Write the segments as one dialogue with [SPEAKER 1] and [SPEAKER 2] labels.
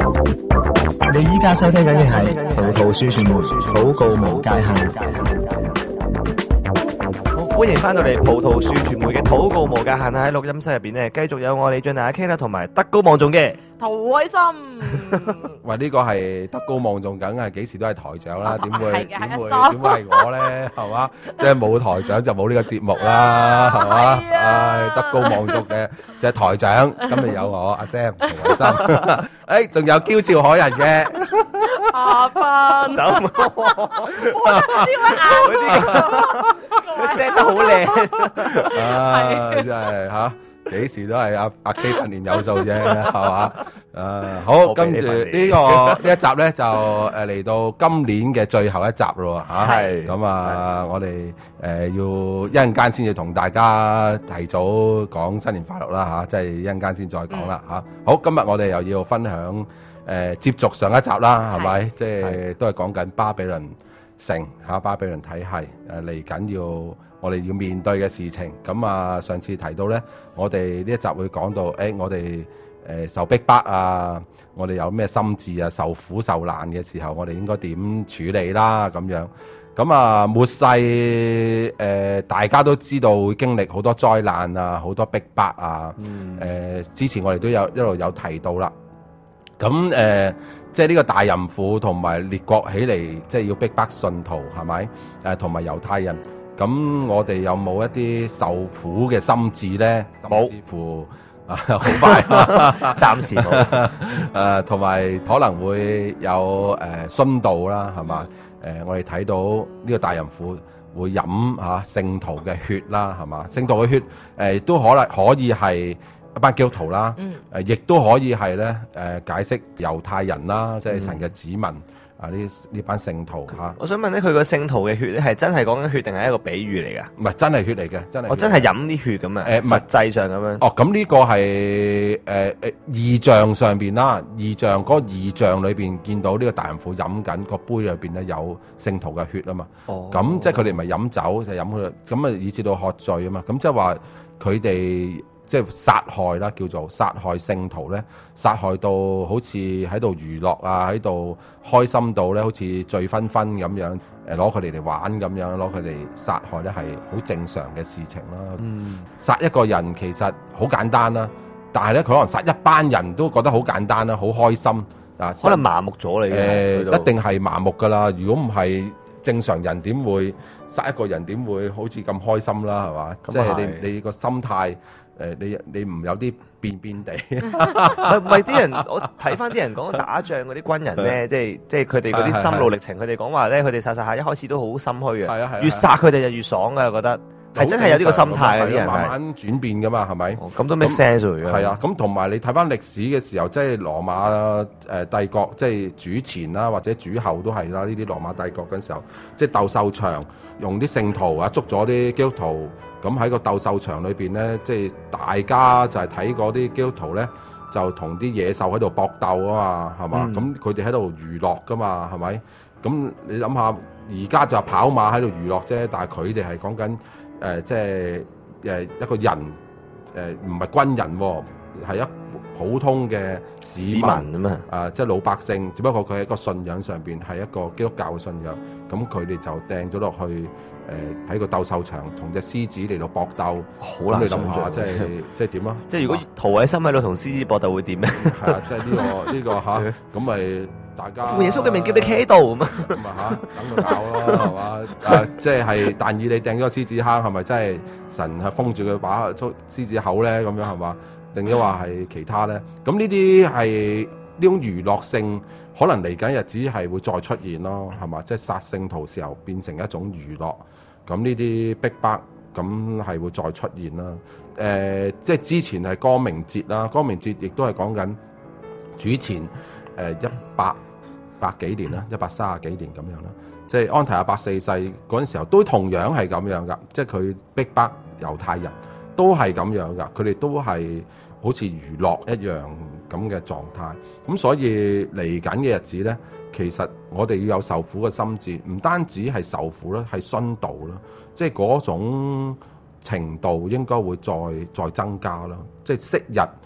[SPEAKER 1] 你依家收聽緊嘅係葡萄樹傳媒禱告無界限。
[SPEAKER 2] 歡迎翻到嚟葡萄樹傳媒嘅禱告無界限。喺錄音室入邊咧，繼續有我李俊大阿 K 啦，同埋德高望重嘅
[SPEAKER 3] 陶偉森。
[SPEAKER 4] 喂，呢個係德高望重，梗係幾時都係台長啦，點會係我咧？係嘛，即係冇台長就冇呢個節目啦，係嘛？唉，德高望重嘅就係台長，今日有我阿 Sam 陶偉森，誒，仲有嬌俏可人嘅
[SPEAKER 3] 阿芬，
[SPEAKER 2] 走，
[SPEAKER 3] 點解拗
[SPEAKER 2] 佢 set 得好靚，
[SPEAKER 4] 真係嚇。幾時都係阿 K 訓練有數啫，係嘛？好，跟住呢一集咧就嚟到今年嘅最後一集咯嚇。
[SPEAKER 2] 係
[SPEAKER 4] 咁啊，我哋要一陣間先至同大家提早講新年快樂啦嚇，即係一陣間先再講啦嚇。好，今日我哋又要分享接續上一集啦，係咪？即係都係講緊巴比倫城嚇，巴比倫體系嚟緊要。我哋要面對嘅事情，咁啊上次提到咧，我哋呢一集會講到，我哋受逼迫啊，我哋有咩心志啊，受苦受難嘅時候，我哋應該點處理啦咁樣。咁啊末世大家都知道會經歷好多災難啊，好多逼迫啊。之前我哋都有一路有提到啦。咁即係呢個大淫婦同埋列國起嚟，即係要逼迫信徒，係咪？同埋猶太人。咁我哋有冇一啲受苦嘅心志咧？
[SPEAKER 2] 冇，
[SPEAKER 4] 甚至乎好快，
[SPEAKER 2] 暫時冇。
[SPEAKER 4] 同埋可能會有殉道啦，係嘛？我哋睇到呢個大淫婦會飲聖徒嘅血啦，係嘛？聖徒嘅血都可以係一班基督徒啦，亦都可以係咧解釋猶太人啦，即係神嘅子民。呢班聖徒嚇，
[SPEAKER 2] 我想問咧，佢個聖徒嘅血咧係真係講緊血定係一個比喻嚟㗎？
[SPEAKER 4] 唔係真係血嚟嘅，真係。
[SPEAKER 2] 我真係飲啲血咁啊！
[SPEAKER 4] 唔係
[SPEAKER 2] 實際上咁樣。
[SPEAKER 4] 哦，咁呢個係異象上邊啦，異象嗰個異象裏邊見到呢個大淫婦飲緊個杯裏邊咧有聖徒嘅血啊嘛。哦。咁即係佢哋唔係飲酒，就飲佢，咁啊以至到喝醉啊嘛。咁即係話佢哋。即係殺害啦，叫做殺害聖徒咧，殺害到好似喺度娛樂啊，喺度開心到咧，好似醉醺醺咁樣，攞佢哋嚟玩咁樣，攞佢哋殺害咧係好正常嘅事情啦。殺一個人其實好簡單啦，但係咧佢可能殺一班人都覺得好簡單啦，好開心啊，
[SPEAKER 2] 可能麻木咗你嘅，
[SPEAKER 4] 一定係麻木噶啦。如果唔係正常人點會殺一個人？點會好似咁開心啦？係嘛？即係你個心態。你唔有啲變地，唔
[SPEAKER 2] 係啲人，我睇翻啲人講打仗嗰啲軍人咧，即係佢哋嗰啲心路歷程，佢哋講話咧，佢哋殺下一開始都好心虛嘅，越殺佢哋就越爽嘅，我覺得係真係有呢個心態嘅啲人，
[SPEAKER 4] 慢慢轉變噶嘛，係咪？
[SPEAKER 2] 咁都 make sense 嘅。
[SPEAKER 4] 係啊，咁同埋你睇翻歷史嘅時候，即係羅馬帝國，即係主前啦或者主後都係啦，呢啲羅馬帝國嘅時候，即係鬥獸場用啲聖徒啊捉咗啲基督徒。咁喺個鬥獸場裏邊咧，即係大家就係睇嗰啲基督徒咧，就同啲野獸喺度搏鬥啊嘛，係嘛？咁佢哋喺度娛樂噶嘛，係咪？咁你諗下，而家就係跑馬喺度娛樂啫，但係佢哋係講緊即係一個人唔係軍人喎，係一普通嘅市民
[SPEAKER 2] 啊嘛，
[SPEAKER 4] 即係老百姓，只不過佢喺個信仰上邊係一個基督教嘅信仰，咁佢哋就掟咗落去。喺個鬥獸場同隻獅子嚟到搏鬥，
[SPEAKER 2] 好難想像，
[SPEAKER 4] 即係點啊？
[SPEAKER 2] 即係如果陶偉森喺度同獅子搏鬥會點咧？
[SPEAKER 4] 係啊，即係呢個嚇，咁咪大家
[SPEAKER 2] 奉耶穌嘅名叫你企喺度咁啊
[SPEAKER 4] 等佢咬咯，係嘛？即係但以你掟咗個獅子坑，係咪真係神係封住佢把獅子口咧？咁樣係嘛？定抑或係其他咧？咁呢啲係呢種娛樂性。可能嚟緊日子係會再出現咯，係嘛？即係殺聖徒時候變成一種娛樂，咁呢啲逼迫咁係會再出現啦。即係之前係光明節啦，光明節亦都係講緊主前100幾年啦，130幾年咁樣啦。即係安提阿伯4世嗰陣時候都同樣係咁樣噶，即係佢逼迫猶太人都係咁樣噶，佢哋都係好似娛樂一樣。咁嘅狀態，咁所以嚟緊嘅日子咧，其實我哋要有受苦嘅心志，唔單止係受苦啦，係殉道啦，即係嗰種程度應該會再增加啦。即係昔日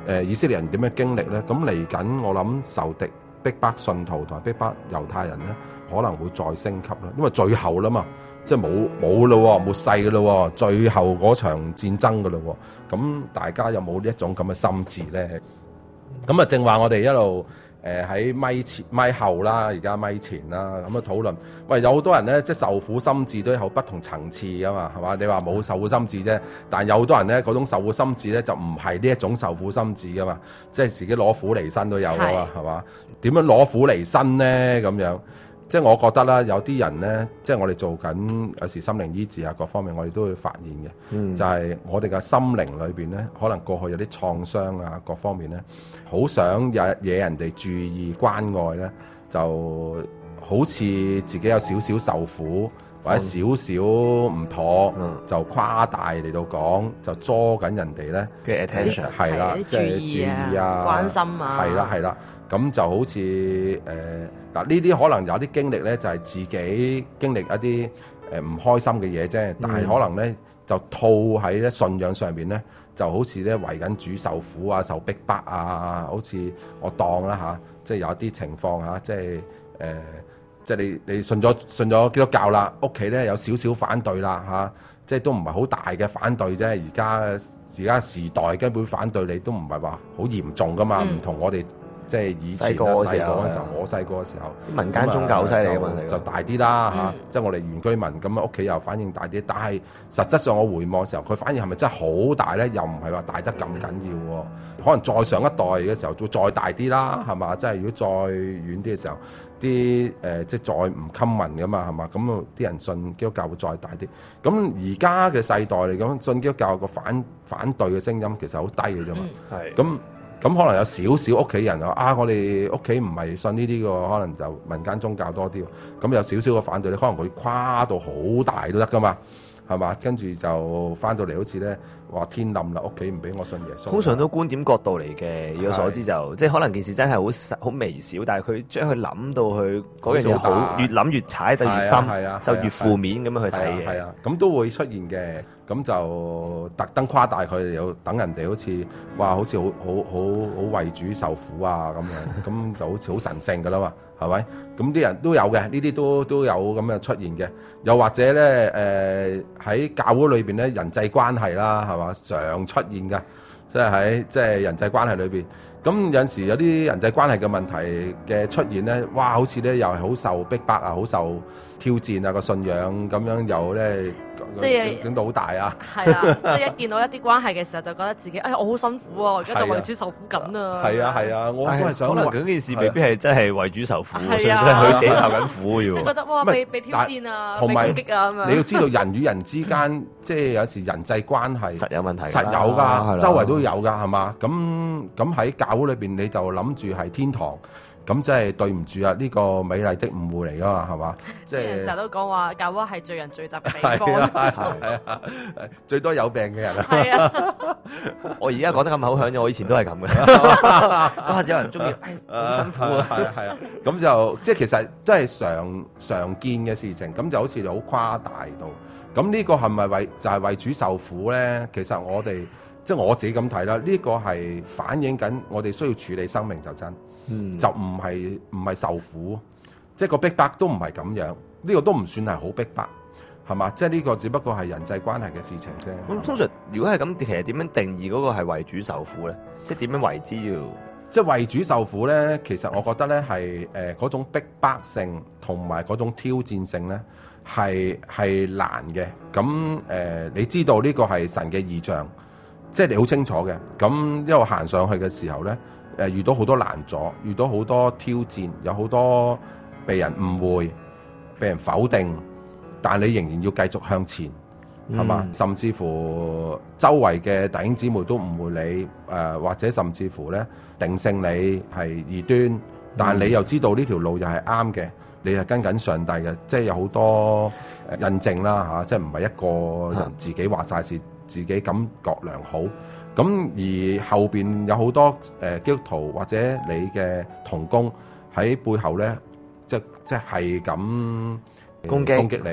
[SPEAKER 4] 以色列人點樣經歷咧？咁嚟緊我諗仇敵逼迫信徒同埋逼迫猶太人咧，可能會再升級啦，因為最後啦嘛，即係冇咯，末世嘅咯，最後嗰場戰爭嘅咯，咁大家有冇呢一種咁嘅心志咧？咁啊，正話我哋一路喺咪後啦，而家咪前啦，咁啊討論，喂，有好多人咧，即係受苦心志都有不同層次噶嘛，係嘛？你話冇受苦心志啫，但係有好多人咧，嗰種受苦心志咧就唔係呢一種受苦心志噶嘛，即係自己攞苦離身都有噶嘛，係嘛？點樣攞苦離身咧？咁樣，即係我覺得啦，有啲人咧，即係我哋做緊有時心靈醫治啊，各方面我哋都會發現嘅，就係我哋嘅心靈裏邊咧，可能過去有啲創傷啊，各方面咧，好想惹人哋注意關愛咧，就好似自己有少少受苦或者少少唔妥，就誇大嚟到講，就捉緊人哋咧
[SPEAKER 2] 嘅 attention，
[SPEAKER 4] 係啦，即係注意啊、
[SPEAKER 3] 關心啊，
[SPEAKER 4] 係啦，咁就好似嗱呢啲可能有啲經歷咧，就係自己經歷一啲唔開心嘅嘢啫，但係可能咧就套喺咧信仰上邊咧，就好似咧為緊主受苦啊、受逼迫啊，好似我當啦嚇，即係有一啲情況嚇，即係即係你信咗基督教啦，屋企咧有少少反對啦嚇，即係都唔係好大嘅反對啫。而家時代根本反對你都唔係話好嚴重噶嘛，唔同我哋。即係以前細個嗰陣時候，我細個嘅時候，
[SPEAKER 2] 民間宗教好犀利嘅嘛，
[SPEAKER 4] 就大啲啦嚇。即係我哋原居民咁啊，屋企又反應大啲。但係實質上我回望嘅時候，佢反應係咪真係好大咧？又唔係話大得咁緊要喎。可能再上一代嘅時候，會再大啲啦，係嘛？即係如果再遠啲嘅時候，啲即係再唔襟民噶嘛，係嘛？咁啊啲人信基督教會再大啲。咁而家嘅世代嚟講，信基督教個反對嘅聲音其實好低嘅啫嘛。係咁可能有少少屋企人話我哋屋企唔係信呢啲嘅，可能就民間宗教多啲。咁有少少嘅反對咧，可能佢誇到好大都得噶嘛，係嘛？跟住就翻到嚟好似咧話天冧啦，屋企唔俾我信耶穌。
[SPEAKER 2] 通常都觀點角度嚟嘅，以我所知就即係可能件事真係好微小，但係佢將佢諗到佢嗰樣嘢好，越諗越踩得越深，就越負面咁樣去睇嘅。
[SPEAKER 4] 係啊，咁都會出現嘅。咁就特登誇大佢哋，又等人哋好似話好似好為主受苦啊咁樣，咁就好似好神聖噶啦嘛，係咪？咁啲人都有嘅，呢啲都有咁樣出現嘅。又或者咧喺教會裏邊咧人際關係啦，係嘛，常出現㗎，即係喺人際關係裏邊。咁有陣時有啲人際關係嘅問題嘅出現咧，哇！好似咧又係好受逼迫啊，好受挑戰啊，個信仰咁樣又咧
[SPEAKER 3] 即係
[SPEAKER 4] 整到好大啊！
[SPEAKER 3] 係啊，即係一見到一啲關係嘅時候，就覺得自己我好辛苦啊，而家就為主受苦緊啊！
[SPEAKER 4] 係啊，我都係想
[SPEAKER 2] 可能嗰件事未必係真係為主受苦，純粹係佢自己受緊苦嘅喎。
[SPEAKER 3] 即係覺得哇，被挑戰啊，
[SPEAKER 4] 同埋
[SPEAKER 3] 被攻擊啊咁樣。
[SPEAKER 4] 你要知道人與人之間，即係有時人際關係
[SPEAKER 2] 實有問題，
[SPEAKER 4] 實有㗎，周圍都有㗎，係嘛？咁喺教會裏邊你就諗住係天堂，咁即係對唔住啊！呢個美麗的誤會嚟㗎嘛，係嘛？即係
[SPEAKER 3] 成日都講話教會係罪人聚集嘅地方，
[SPEAKER 4] 係啊，最多有病嘅人啊！
[SPEAKER 3] 係啊，
[SPEAKER 2] 我而家講得咁口響嘅，我以前都係咁嘅。有人中意，好辛苦啊！
[SPEAKER 4] 係啊，咁就即係其實真係常見嘅事情，咁就好似你好誇大到。咁呢個係咪就係為主受苦咧？其實我哋即係我自己咁睇啦，呢個係反映緊我哋需要處理生命就真。就唔係受苦，即係個逼迫都唔係咁樣，呢個都唔算係好逼迫，係嘛？即係呢個只不過係人際關係嘅事情啫。
[SPEAKER 2] 咁通常如果係咁，其實點樣定義嗰個係為主受苦咧？即係點樣為之要？
[SPEAKER 4] 即係為主受苦咧，其實我覺得咧係嗰種逼迫性同埋嗰種挑戰性咧係難嘅。咁你知道呢個係神嘅異象，即係你好清楚嘅。咁一路行上去嘅時候咧。遇到好多難阻，遇到好多挑戰，有好多被人誤會、被人否定，但你仍然要繼續向前，係嘛？甚至乎周圍嘅弟兄姊妹都誤會你，或者甚至乎咧定性你係異端，但你又知道呢條路又係啱嘅，你係跟緊上帝嘅，即係有好多印證啦嚇，即係唔係一個人自己話晒事，自己感覺良好。咁而後邊有好多基督徒或者你嘅同工喺背後咧，即係咁攻擊你，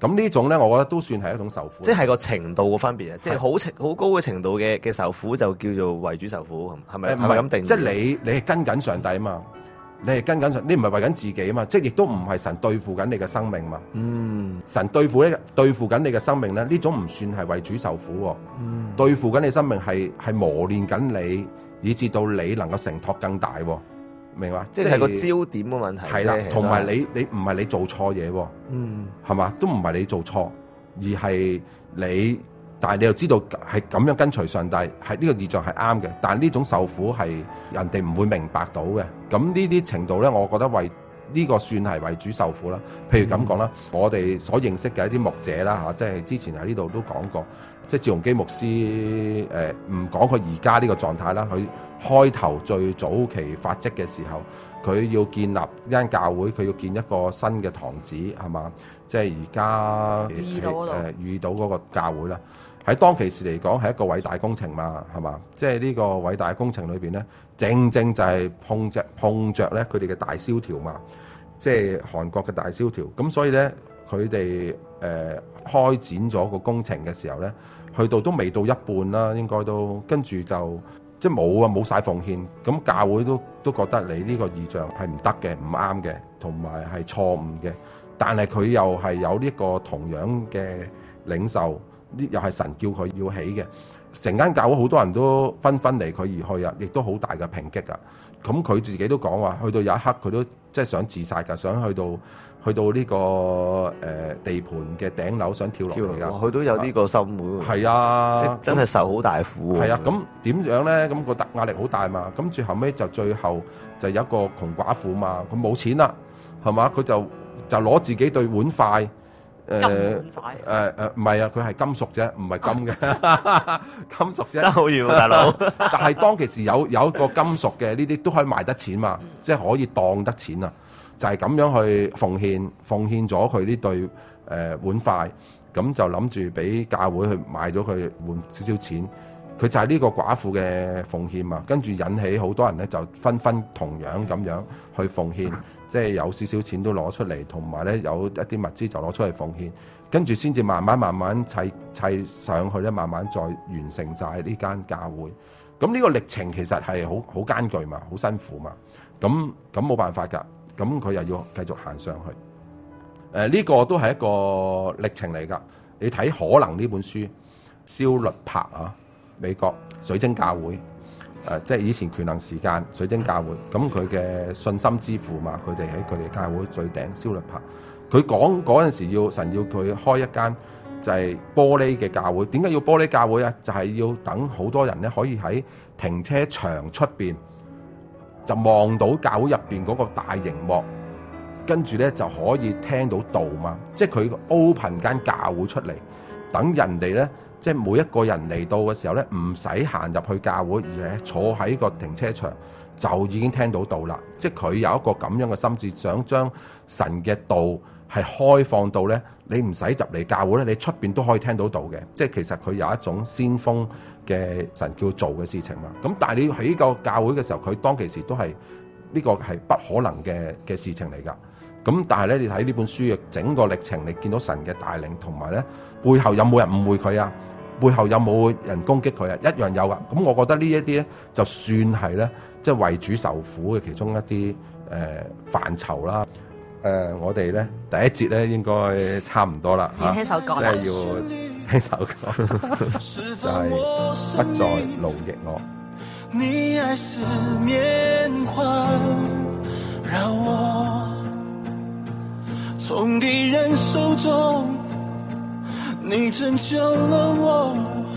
[SPEAKER 4] 咁呢種咧，我覺得都算係一種受苦。
[SPEAKER 2] 即係個程度嘅分別啊！即係好高嘅程度嘅受苦就叫做為主受苦，係咪？係咪咁定？
[SPEAKER 4] 即係你係跟緊上帝啊嘛，你係跟緊上，你唔係為緊自己啊嘛，即係亦都唔係神對付緊你嘅生命嘛。神對付緊你嘅生命咧，呢種唔算係為主受苦喎。對付緊你生命係磨練緊你，以至到你能夠承托更大喎。明白？
[SPEAKER 2] 即係個焦點嘅問題。
[SPEAKER 4] 係啦，同埋你唔係你做錯嘢喎，係嘛？都唔係你做錯，而係你，但係你又知道係咁樣跟隨上帝，係呢個意象係啱嘅。但係呢種受苦係人哋唔會明白到嘅。咁呢啲程度咧，我覺得呢個算係為主受苦啦。譬如咁講啦，我哋所認識嘅一啲牧者啦嚇，即係之前喺呢度都講過，即係趙鏞基牧師唔講佢而家呢個狀態啦。佢開頭最早期發跡嘅時候，佢要建立一間教會，佢要建一個新嘅堂址係嘛？即係而家遇到嗰個教會啦。喺當其時嚟講係一個偉大工程嘛，係嘛？即係呢個偉大工程裏邊咧，正就係碰着咧佢哋嘅大蕭條嘛，即係韓國嘅大蕭條。咁所以咧，佢哋開展咗個工程嘅時候咧，去到都未到一半啦，應該都跟住就即係冇晒奉獻。咁教會都覺得你呢個異象係唔得嘅、唔啱嘅，同埋係錯誤嘅。但係佢又係有呢個同樣嘅領袖。呢又係神叫佢要起嘅，成間教會好多人都紛紛離佢而去啊，亦都好大嘅抨擊㗎。咁佢自己都講話，去到有一刻佢都即係想自殺㗎，想去到呢個地盤嘅頂樓想跳落嚟㗎。
[SPEAKER 2] 佢都有呢個心喎。
[SPEAKER 4] 係啊，
[SPEAKER 2] 即真係受好大苦。
[SPEAKER 4] 係啊，咁點樣咧？咁個壓力好大嘛。咁最後尾最後就有一個窮寡婦嘛，佢冇錢啦，係嘛？佢就攞自己對碗筷。唔係啊，佢係金屬啫，唔係金嘅金屬啫。真好遠喎，大佬！但係當其時有一個金屬嘅呢啲都可以賣得錢嘛，即係可以當得錢啊！就係咁樣去奉獻咗佢呢對碗筷，咁就諗住俾教會去買咗佢換少少錢。佢就係呢個寡婦嘅奉獻嘛，跟住引起好多人咧就紛紛同樣咁樣去奉獻。即係有少少錢都攞出嚟，同埋咧有一啲物資就攞出嚟奉獻，跟住先至慢慢砌上去咧，慢慢再完成晒呢間教會。咁呢個歷程其實係好艱巨嘛，好辛苦嘛。咁冇辦法㗎，咁佢又要繼續行上去。呢個都係一個歷程嚟㗎。你睇可能呢本書，蕭律柏啊，美國水晶教會。即係以前權能時間水晶教會，咁佢嘅信心之父嘛，佢哋喺佢哋教會最頂蕭律柏，佢講嗰陣時神要佢開一間就係玻璃嘅教會。點解要玻璃教會啊？就係要等好多人咧可以喺停車場出邊就望到教會入邊嗰個大螢幕，跟住咧就可以聽到道嘛。即係佢 open 間教會出嚟，等人哋咧。即係每一個人嚟到嘅時候咧，唔使行入去教會，而係坐喺個停車場就已經聽到道啦。即係佢有一個咁樣嘅心志，想將神嘅道係開放到咧，你唔使入嚟教會咧，你出邊都可以聽到道嘅。即係其實佢有一種先鋒嘅神叫做嘅事情嘛。咁但係你喺個教會嘅時候，佢當其時都係呢個係不可能嘅事情嚟㗎。咁但係咧，你睇呢本書嘅整個歷程，你見到神嘅帶領，同埋咧背後有冇人誤會佢啊？背後有冇人攻擊佢啊？一樣有噶。咁我覺得呢一啲咧，就算係咧，即係為主受苦嘅其中一啲範疇啦。我哋咧第一節咧應該差唔多啦嚇，
[SPEAKER 3] 聽首歌，
[SPEAKER 4] 即係要聽首歌，就係不再勞役我。你愛似面環繞我，從敵人手中你拯救了我，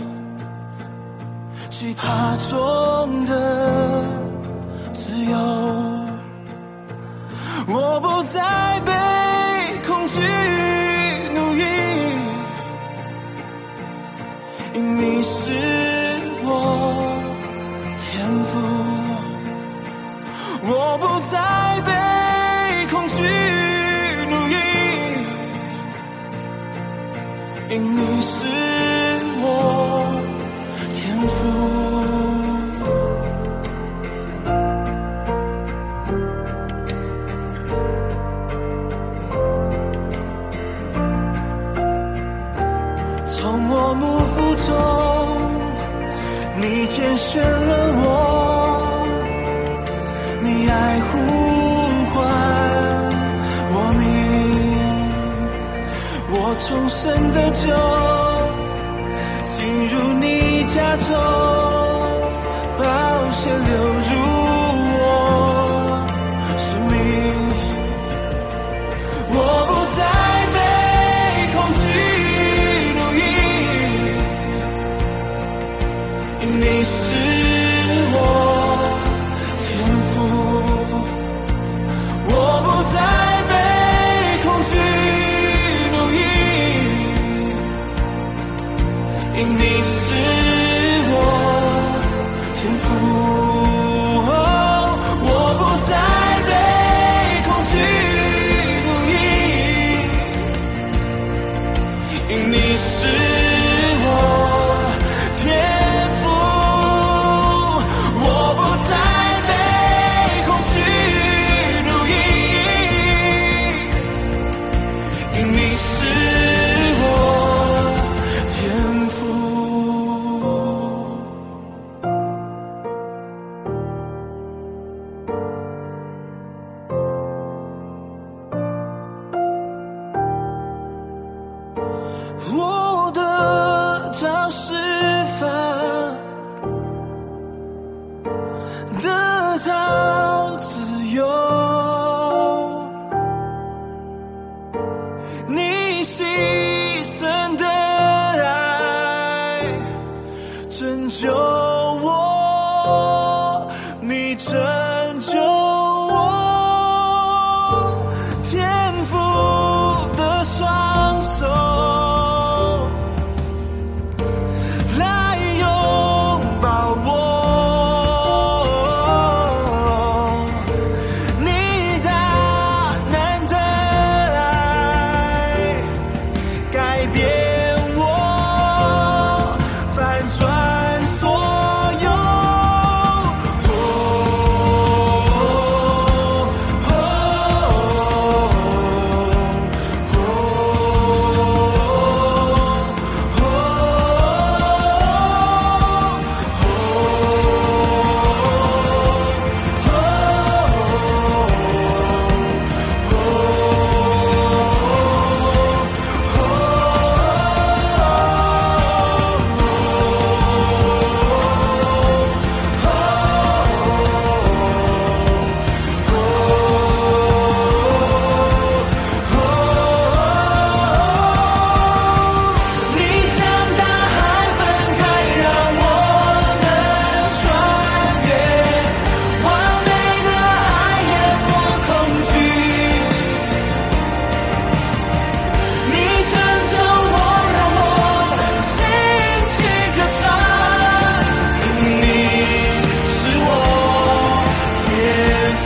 [SPEAKER 4] 懼怕中的自由，我不再被恐懼奴役，因你是我天父，我不再被恐懼奴役，因你是我天父。
[SPEAKER 5] 呼喚我名，我重生的酒进入你家中，宝血流入我生命，我不再被恐惧奴役，因你是我天父，我不再被恐惧奴役，因你是我天父，我不再被恐惧奴役，因你是我天父，我不再被恐惧奴役，因你是我天父。我的找释放，得到自由，你牺牲的爱拯救我，你拯救我，天父的双手来拥抱我，你大能的爱改变我，反转所有。你将大海分开，让我能穿越，完美的爱淹没恐惧，你拯救我，让我能兴起歌唱，你是我天父，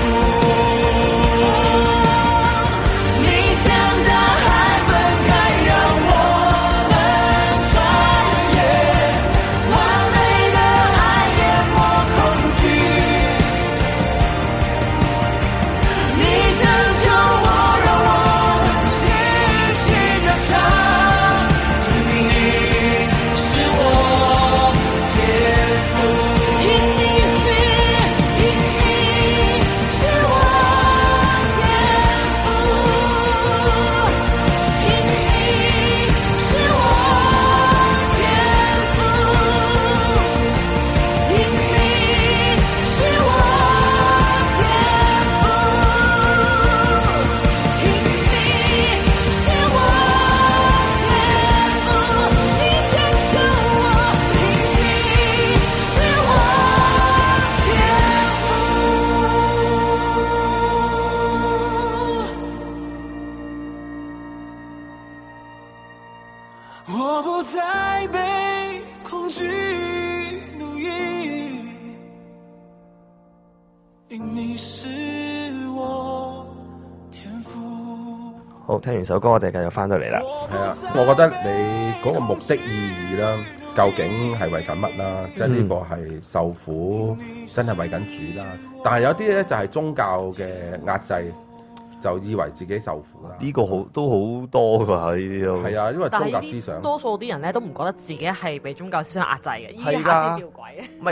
[SPEAKER 5] 你将大海分开，让我能穿越，完美的爱淹没恐惧，你拯救我，让我能兴起歌唱，因你是我天父，因你是我天父，因你是我天父，因你是我天父，因你是我天父，你拯救我，因你是我天父，我不再被恐惧奴役，因你是我天父。
[SPEAKER 2] 好，聽完首歌，我哋繼續翻到嚟啦。
[SPEAKER 4] 係啊，我覺得你嗰個目的意義啦，究竟係為緊乜啦？即係呢個係受苦，真係為緊主啦。但係有啲咧就係宗教嘅壓制，就以為自己受苦啦。
[SPEAKER 2] 呢個都好多㗎，呢啲都
[SPEAKER 4] 係啊，因為宗教思想
[SPEAKER 3] 多數啲人咧都唔覺得自己係被宗教思想壓制嘅，依下先吊詭嘅。
[SPEAKER 2] 唔係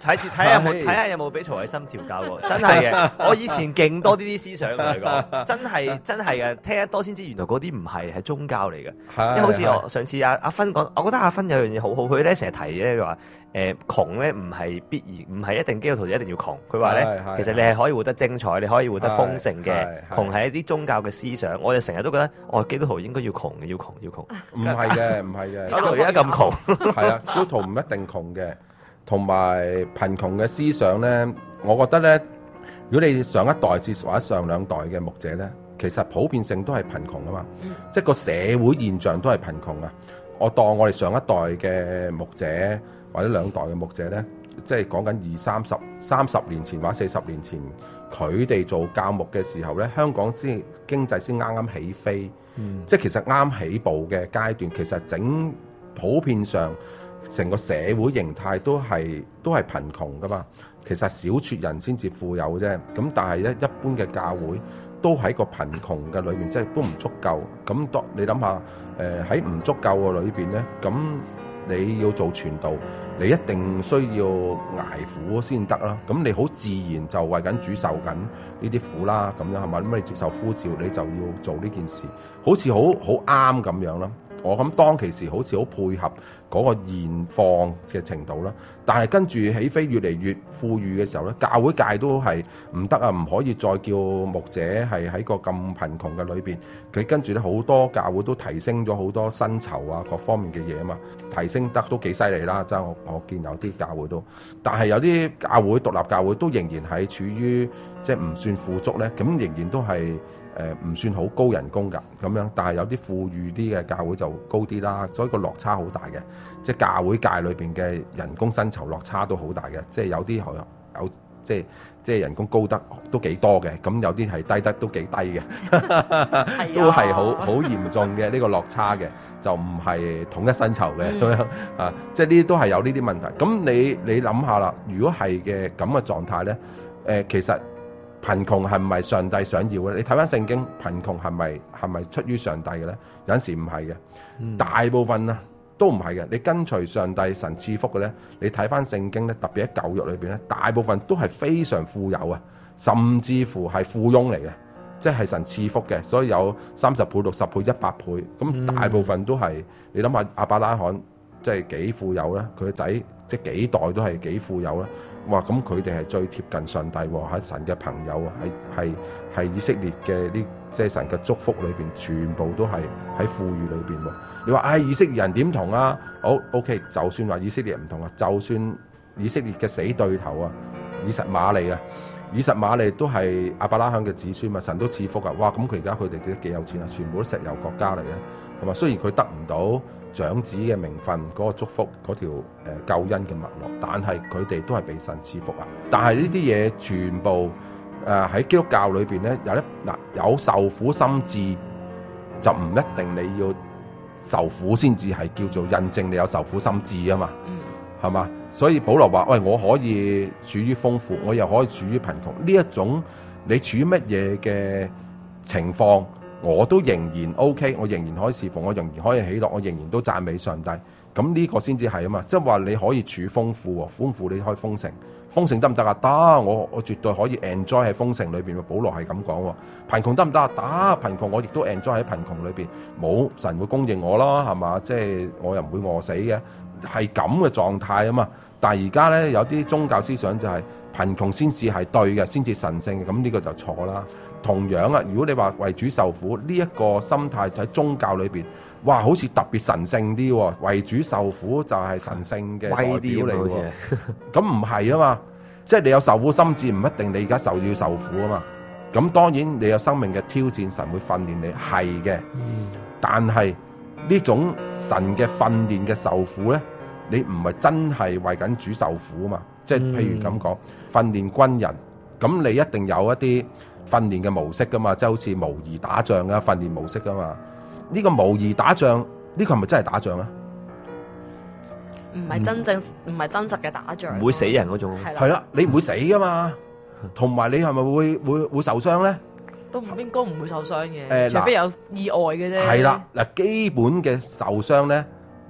[SPEAKER 2] 睇下有冇俾曹偉森調教過，真係嘅。我以前勁多啲思想同你講，真係嘅，聽得多先知原來嗰啲唔係宗教嚟嘅，即係好似我上次阿芬講，我覺得阿芬有樣嘢好好，佢咧成日提咧佢話窮咧唔係必然，唔係一定基督徒一定要窮。佢話咧其實你係可以活得精彩，你可以活得豐盛嘅。窮係一啲宗教嘅思想，我哋成日都覺得基督徒應該要窮嘅，要窮。
[SPEAKER 4] 唔係嘅，
[SPEAKER 2] 搞到而家咁窮。
[SPEAKER 4] 係啊，基督徒唔一定窮嘅。同埋貧窮嘅思想咧，我覺得咧，如果你上一代至或者上兩代嘅牧者咧，其實普遍性都係貧窮啊嘛，即係個社會現象都係貧窮啊。我當我哋上一代嘅牧者或者兩代嘅牧者咧，即係講緊二三十年前或者40年前，佢哋做教牧嘅時候咧，香港先經濟先啱啱起飛，即係其實啱起步嘅階段，其實整普遍上。成個社會形態都係貧窮噶嘛，其實少撮人先至富有啫。咁但係咧，一般嘅教會都喺個貧窮嘅裏面，即係都唔足夠。咁當你諗下，喺唔足夠嘅裏邊咧，咁你要做傳道，你一定需要捱苦先得啦。咁你好自然就為緊主受緊呢啲苦啦，咁樣係咪？咁你接受呼召，你就要做呢件事，好似好啱咁樣啦。我諗當其時好似好配合嗰個現況嘅程度啦，但係跟住起飛越嚟越富裕嘅時候咧，教會界都係唔得啊，唔可以再叫牧者係喺個咁貧窮嘅裏邊。佢跟住咧好多教會都提升咗好多薪酬啊，各方面嘅嘢啊嘛，提升得都幾犀利啦。即係我見有啲教會都，但係有啲教會獨立教會都仍然係處於即係唔算富足咧，咁仍然都係。唔算好高人工㗎咁樣，但係有啲富裕啲嘅教會就高啲啦，所以個落差好大嘅，即係教會界裏邊嘅人工薪酬落差都好大嘅，即係有啲有即係人工高得都幾多嘅，咁有啲係低得都幾低嘅，都係好嚴重嘅呢個落差嘅，就唔係統一薪酬嘅咁樣啊，即係呢啲都係有呢啲問題。咁你諗下啦，如果係嘅咁嘅狀態咧，其實。貧窮係唔係上帝想要嘅？你睇翻聖經，貧窮係咪出於上帝嘅咧？有陣時唔係嘅，大部分啊都唔係嘅。你跟隨上帝神賜福嘅咧，你睇翻聖經咧，特別喺舊約裏邊咧，大部分都係非常富有啊，甚至乎係富翁嚟嘅，即係神賜福嘅，所以有30倍、60倍、100倍。咁大部分都係你諗下亞伯拉罕即係幾富有啦，佢個仔即係幾代都係幾富有啦。哇！咁佢哋係最貼近上帝喎，喺神嘅朋友啊，係以色列嘅呢，即係神嘅祝福裏邊，全部都係喺富裕裏邊喎。你話以色列人點同啊？好 OK， 就算話以色列唔同啊，就算以色列嘅死對頭啊，以實瑪利啊，以實瑪利都係亞伯拉罕嘅子孫嘛，神都賜福啊！哇！咁佢而家佢哋幾有錢啊？全部都石油國家嚟嘅，係嘛？雖然佢得唔到長子嘅名分，嗰個祝福嗰條救恩嘅脈絡，但係佢哋都係被神賜福啊！但係呢啲嘢全部喺基督教裏邊咧，有受苦心志，就唔一定你要受苦先至係叫做印證你有受苦心志啊嘛，係嘛？所以保羅話：喂，我可以處於豐富，我又可以處於貧窮。呢一種你處於乜嘢嘅情況？我都仍然 OK， 我仍然可以侍奉，我仍然可以喜樂，我仍然都讚美上帝。咁呢個先至係啊嘛，即係話你可以處豐富喎，豐富你可以豐盛，豐盛得唔得啊？得，我絕對可以 enjoy 喺豐盛裏邊。保羅係咁講喎。貧窮得唔得啊？得，貧窮我亦都 enjoy 喺貧窮裏邊，冇神會供應我啦，係嘛？即係我又唔會餓死嘅，係咁嘅狀態啊嘛。但係而家咧有啲宗教思想就係貧窮先至係對嘅，先至神聖嘅，咁呢個就錯啦。同樣啊，如果你話為主受苦呢一個心態喺宗教裏邊，哇，好似特別神聖啲喎，為主受苦就係神聖嘅代表嚟喎。咁唔係啊嘛，即係你有受苦心志，唔一定你而家要受苦啊嘛。咁當然你有生命嘅挑戰，神會訓練你係嘅，但係呢種神嘅訓練嘅受苦咧，你唔係真係為緊主受苦啊嘛。即係譬如咁講，訓練軍人，咁你一定有一啲訓練嘅模式噶嘛，即係好似模擬打仗啊，訓練模式噶嘛。呢個模擬打仗，呢個係咪真係打仗啊？
[SPEAKER 3] 唔係真正，唔係真實嘅打仗，
[SPEAKER 2] 唔會死人嗰種。
[SPEAKER 3] 係
[SPEAKER 4] 啦，你唔會死噶嘛。同埋你係咪會受傷咧？
[SPEAKER 3] 都應該唔會受傷嘅，除非有意外嘅啫。
[SPEAKER 4] 係啦，嗱，基本嘅受傷咧，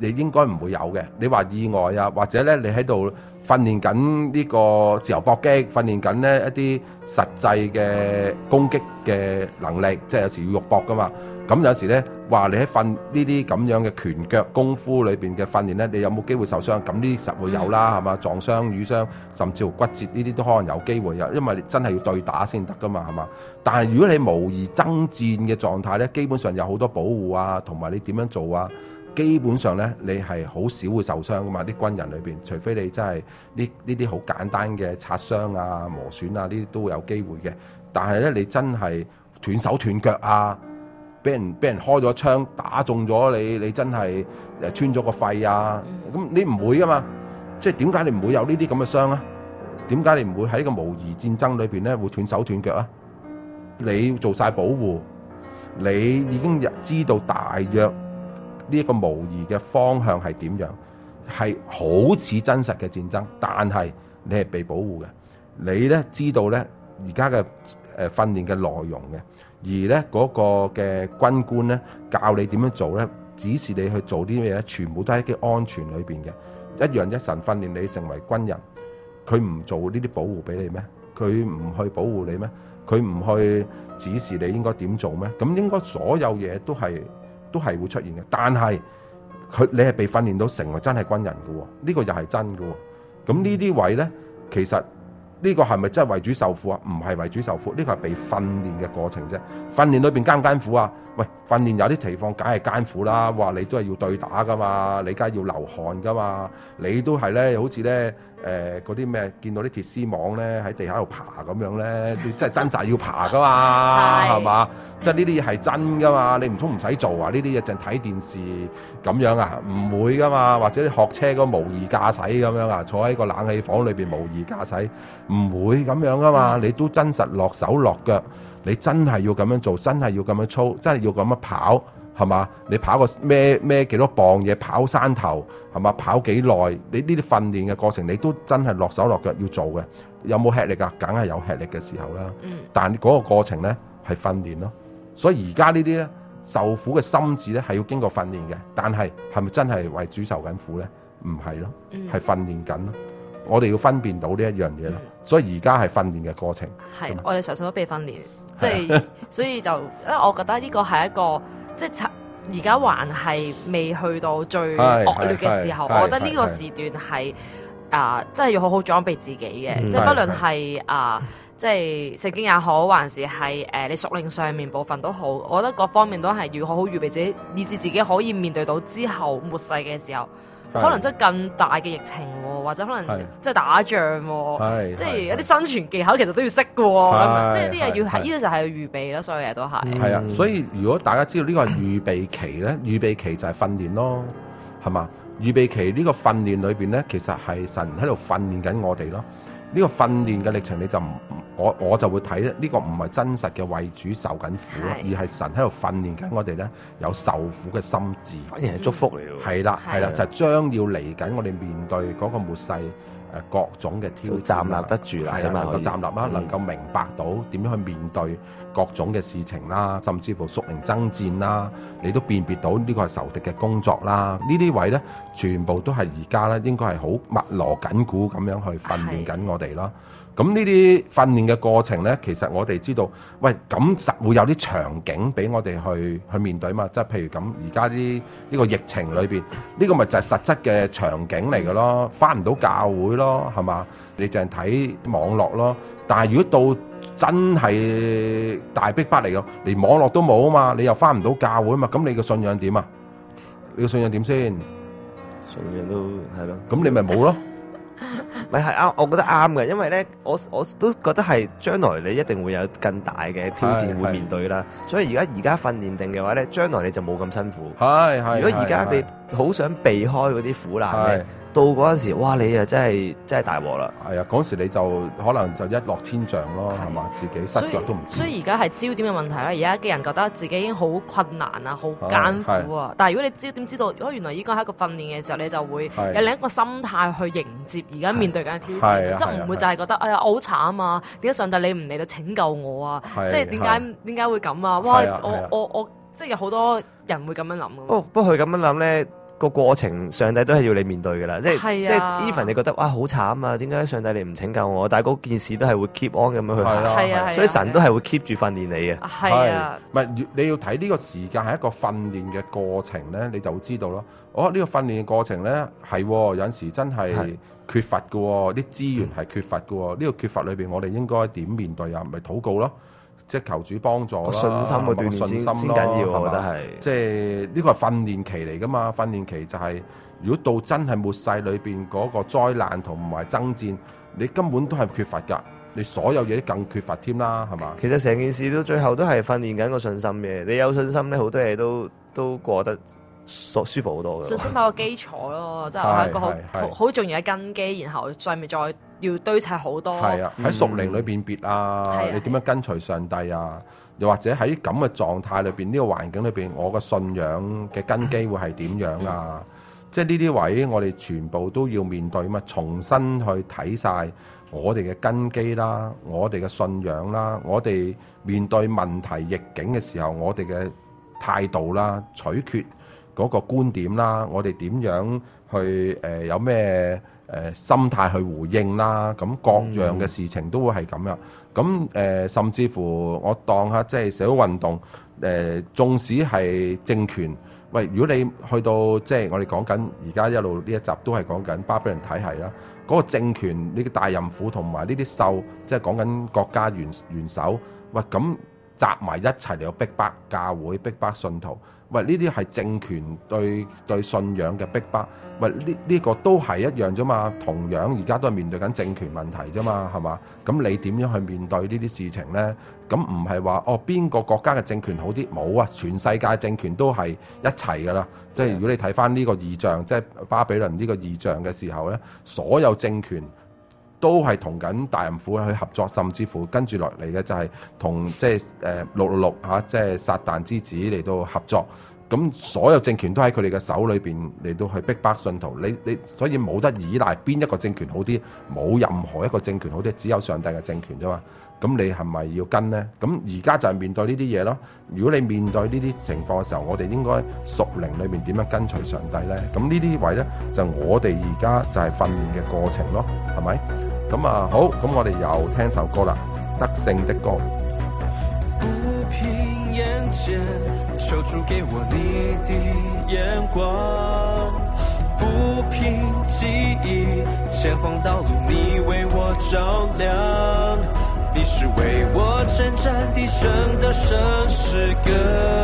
[SPEAKER 4] 你應該唔會有嘅。你話意外啊，或者咧你喺度訓練緊呢個自由搏擊，訓練緊呢一啲實際嘅攻擊嘅能力，即係有時要肉搏噶嘛。咁有時咧話你喺訓呢啲咁樣嘅拳腳功夫裏邊嘅訓練咧，你有冇機會受傷？咁呢啲實會有啦，係嘛？撞傷、瘀傷，甚至乎骨折呢啲都可能有機會有，因為你真係要對打先得噶嘛，係嘛？但係如果你模擬爭戰嘅狀態咧，基本上有好多保護啊，同埋你點樣做啊？基本上咧，你係好少會受傷噶嘛，啲軍人裏邊，除非你真係呢啲好簡單嘅擦傷啊、磨損啊，呢啲都會有機會嘅。但係咧，你真係斷手斷腳啊，俾人開咗槍打中咗你，你真係穿咗個肺啊，咁你唔會噶嘛？即係點解你唔會有呢啲咁嘅傷啊？點解你唔會喺個模擬戰爭裏邊咧會斷手斷腳啊？你做晒保護，你已經知道大約呢一個模擬嘅方向係點樣，係好似真實嘅戰爭，但係你係被保護嘅。你咧知道咧而家嘅訓練嘅內容嘅，而咧嗰個嘅軍官咧教你點樣做咧，指示你去做啲咩咧，全部都喺啲安全裏邊嘅。一樣一神訓練你成為軍人，佢唔做呢啲保護俾你咩？佢唔去保護你咩？佢唔去指示你應該點做咩？咁應該所有嘢都係會出現嘅，但係你係被訓練到成為真係軍人嘅喎，呢個又係真嘅喎。咁呢啲位咧，其實呢個係咪真係為主受苦啊？唔係為主受苦，呢個係被訓練嘅過程啫。訓練裏邊艱唔艱苦啊？喂，訓練有啲情況梗係艱苦啦，話你都係要對打噶嘛，你梗係要流汗噶嘛，你都係咧，好似咧嗰啲咩見到啲鐵絲網咧喺地下度爬咁樣咧，你真係真實要爬噶嘛，係嘛？即係呢啲嘢係真噶嘛，你唔通唔使做啊？呢啲嘢淨睇電視咁樣啊？唔會噶嘛，或者你學車嗰個模擬駕駛咁樣啊，坐喺個冷氣房裏邊模擬駕駛，唔會咁樣噶嘛，你都真實落手落腳。你真係要咁樣做，真係要咁樣操，真係要咁樣跑，係嘛？你跑個孭幾多磅嘢，跑山頭，係嘛？跑幾耐？你呢啲訓練嘅過程，你都真係落手落腳要做嘅。有冇吃力啊？梗係有吃力嘅時候啦。但嗰個過程咧係訓練咯。所以而家呢啲咧受苦嘅心智咧係要經過訓練嘅。但係係咪真係為主受緊苦咧？唔係咯，係訓練緊咯。我哋要分辨到呢一樣嘢咯。所以而家係訓練嘅過程。
[SPEAKER 3] 係，我哋常常都被訓練。即係，所以就，因為我覺得呢個係一個，即係而家還係未去到最惡劣嘅時候。我覺得呢個時段係真係要好好裝備自己嘅，即係不論係即係聖經也好，還是係你屬靈上面部分都好，我覺得各方面都係要好好預備自己，以至自己可以面對到之後末世嘅時候。可能真係更大嘅疫情喎，或者可能即係打仗喎，即係有啲生存技巧其實都要識嘅喎，即係啲嘢要喺呢個時候係要預備咯，所有嘢都係。係啊，
[SPEAKER 4] 所以如果大家知道呢個係預備期咧，預備期就係訓練咯，係嘛？預備期呢個訓練裏邊咧，其實係神喺度訓練緊我哋咯。呢個訓練嘅歷程你就唔，我就會睇咧，呢個唔係真實嘅為主受緊苦，而係神喺度訓練緊我哋咧有受苦嘅心智，
[SPEAKER 2] 反而係祝福嚟喎。
[SPEAKER 4] 係啦，就係將要嚟緊我哋面對嗰個末世各種嘅挑戰，
[SPEAKER 2] 站立得住啦，
[SPEAKER 4] 能夠站立啦，能夠明白到點樣去面對各種嘅事情啦，甚至乎屬靈爭戰啦，你都辨別到呢個係仇敵嘅工作啦。呢啲位咧，全部都係而家咧應該係好密鑼緊鼓咁樣去訓練緊我哋啦。咁呢啲訓練嘅過程咧，其實我哋知道，喂，咁實會有啲場景俾我哋去面對嘛。即係譬如咁，而家呢個疫情裏邊，呢個咪就係實質嘅場景嚟嘅咯。返唔到教會咯，係嘛？你淨係睇網絡咯。但係如果到真係大逼迫嚟嘅，連網絡都冇啊嘛，你又返唔到教會啊嘛，咁你個信仰點啊？你個信仰點先？
[SPEAKER 2] 信仰都係咯。
[SPEAKER 4] 咁你咪冇咯。
[SPEAKER 2] 咪係啱，我覺得啱嘅，因為咧，我都覺得係將來你一定會有更大嘅挑戰會面對啦。所以而家訓練定嘅話咧，將來你就冇咁辛苦。如果而家你好想避開嗰啲苦難咧，到嗰陣時，哇！你啊真係大禍啦。係啊，
[SPEAKER 4] 嗰時你就可能就一落千丈咯，係嘛？自己失腳都唔知。
[SPEAKER 3] 所以而家係焦點嘅問題啦。而家嘅人覺得自己已經好困難啊，好艱苦啊。但係如果你點知道，原來依個係一個訓練嘅時候，你就會有另一個心態去迎接而家面對緊嘅挑戰。即係唔會就係覺得哎呀我好慘啊！點解上帝你唔嚟到拯救我啊？即係點解會咁啊？哇！我即係有好多人會咁樣諗。
[SPEAKER 2] 不過佢咁樣諗咧。 個過程，上帝都係要你面對㗎啦。即係 even 你覺得哇好慘啊，點解上帝你唔拯救我？但係嗰件事都係會 keep on 咁樣去行。
[SPEAKER 3] 係啊，
[SPEAKER 2] 所以神都係會 keep 住訓練你嘅。
[SPEAKER 3] 係啊，
[SPEAKER 4] 唔係你要睇呢個時間係一個訓練嘅過程咧，你就會知道咯。呢個訓練嘅過程咧係有陣時真係缺乏嘅喎，啲資源係缺乏嘅喎。呢個缺乏裏邊，我哋應該點面對啊？咪禱告咯。即係求主幫助啦，
[SPEAKER 2] 信心嘅鍛鍊先緊要，我覺得係。
[SPEAKER 4] 即係呢個係訓練期嚟㗎嘛，訓練期就係如果到真係末世裏邊嗰個災難同埋爭戰，你根本都係缺乏㗎，你所有嘢都更缺乏添啦，係嘛？
[SPEAKER 2] 其實成件事到最後都係訓練緊個信心嘅，你有信心咧，好多嘢都過得舒服好多嘅。
[SPEAKER 3] 信心係個基礎咯，即係一個好重要嘅根基，然後上面再要堆砌好多。
[SPEAKER 4] 係啊，喺屬靈裏邊別啊，你點樣跟隨上帝啊？又或者喺咁嘅狀態裏邊，呢個環境裏邊，我嘅信仰嘅根基會係點樣啊？即係呢啲位，我哋全部都要面對嘛，重新去睇晒我哋嘅根基啦，我哋嘅信仰啦，我哋面對問題逆境嘅時候，我哋嘅態度啦，取決嗰個觀點啦，我哋點樣去有咩心態去回應啦，咁各樣嘅事情都會係咁樣。咁甚至乎我當下即係社會運動，縱使係政權，喂，如果你去到即係我哋講緊而家一路呢一集都係講緊巴比倫體系啦，嗰個政權呢個大淫婦同埋呢啲獸，即係講緊國家元首，喂，咁集埋一齊嚟到逼迫教會、逼迫信徒。喂，呢啲係政權對信仰嘅逼迫，喂，呢個都係一樣啫嘛。同樣而家都係面對緊政權問題啫嘛，係嘛？咁你點樣去面對呢啲事情呢？咁唔係話邊個國家嘅政權好啲？冇啊，全世界政權都係一齊噶啦。即係如果你睇翻呢個異象，即係巴比倫呢個異象嘅時候呢，所有政權都係同緊大淫婦去合作，甚至乎跟住落嚟嘅就係同即係666嚇，即係撒旦之子嚟到合作。咁所有政權都喺佢哋嘅手裏邊嚟到去逼迫信徒。你所以冇得依賴邊一個政權好啲，冇任何一個政權好啲，只有上帝嘅政權啫嘛。咁你係咪要跟呢？咁而家就係面對呢啲嘢咯。如果你面對呢啲情況嘅時候，我哋應該屬靈裏面點樣跟隨上帝呢？咁呢啲位呢，就我哋而家就係訓練嘅過程咯，係咪？咁啊好，咁我哋又聽首歌啦，得勝的歌。
[SPEAKER 5] 不憑眼見，求主給我你的眼光，不憑記憶，前方道路你為我照亮，你是為我征戰敵勝的聖詩歌，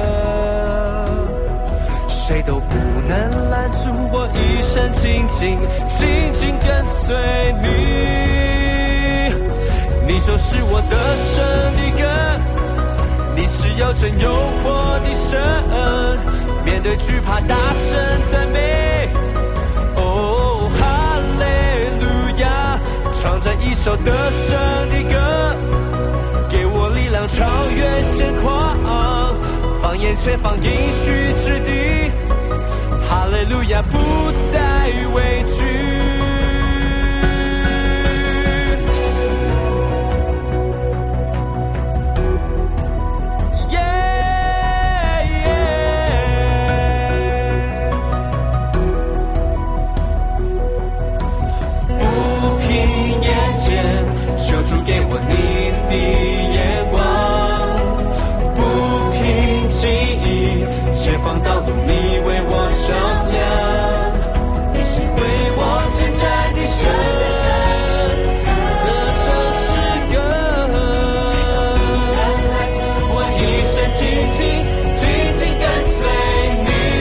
[SPEAKER 5] 誰都不能攔阻我一生緊緊跟隨你，你就是我的勝利歌，你是又真又活的神，面對懼怕大聲讚美，哦哈利路亞，唱着一首得勝的歌，給我力量超越現況，放眼前方應許之地，哈利路亞不再畏懼。求主給我你的眼光，不憑記憶，前方道路你為我照亮，你是為我征戰的神，得勝詩歌，我一生緊緊跟隨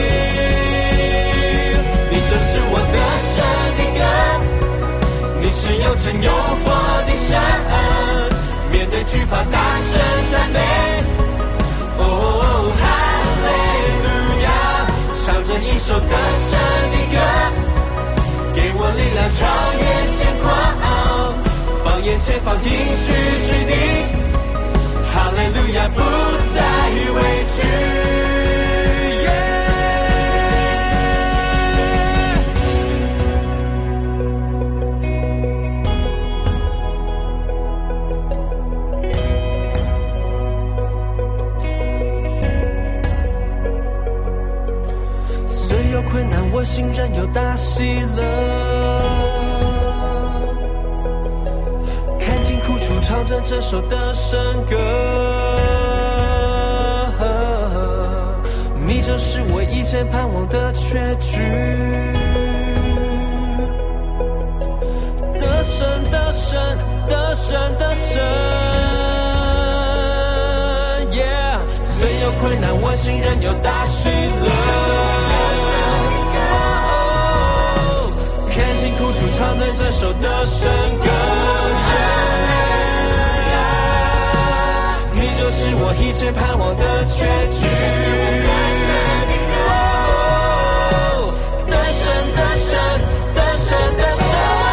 [SPEAKER 5] 你，你就是我的勝利歌，你是又真又活的神，面對懼怕大聲讚美，哦哈利路亞，唱着一首得勝的歌，給我力量超越現況，放眼前方應許之地，哈利路亞不再畏懼。困難我心仍有大喜乐。看清苦楚，唱着这首的圣歌。你就是我一切盼望的确据。得胜，得胜，得胜，得胜。Yeah， 虽有困难，我心仍有大喜乐。看清苦楚，唱着这首的圣歌。你就是我一切盼望的确据。得胜，得胜，得胜，得胜。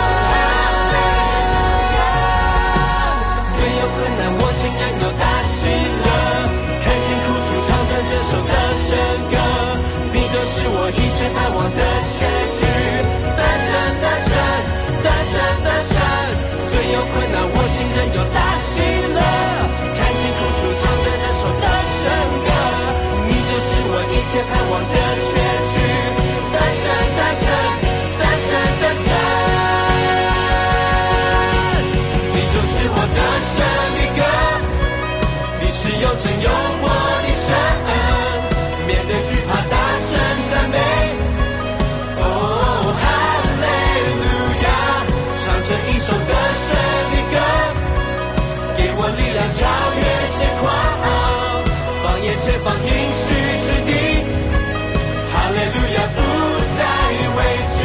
[SPEAKER 5] 虽有困难，我心仍有大喜乐。看清苦楚，唱着这首的圣歌。你就是我一切盼望的确据。得胜，得胜，得胜，得胜。虽有困难，我心仍有大喜乐。看清苦楚，唱着这首的圣歌。你就是我一切盼望的确据。得胜，得胜，得胜，得胜。你就是我的胜利歌。你是有真有活的神，面对惧怕大声赞美。哦，哈利路亚，唱着一首的胜利歌，给我力量超越些狂傲，放眼前方应许之地。哈利路亚，不再畏惧。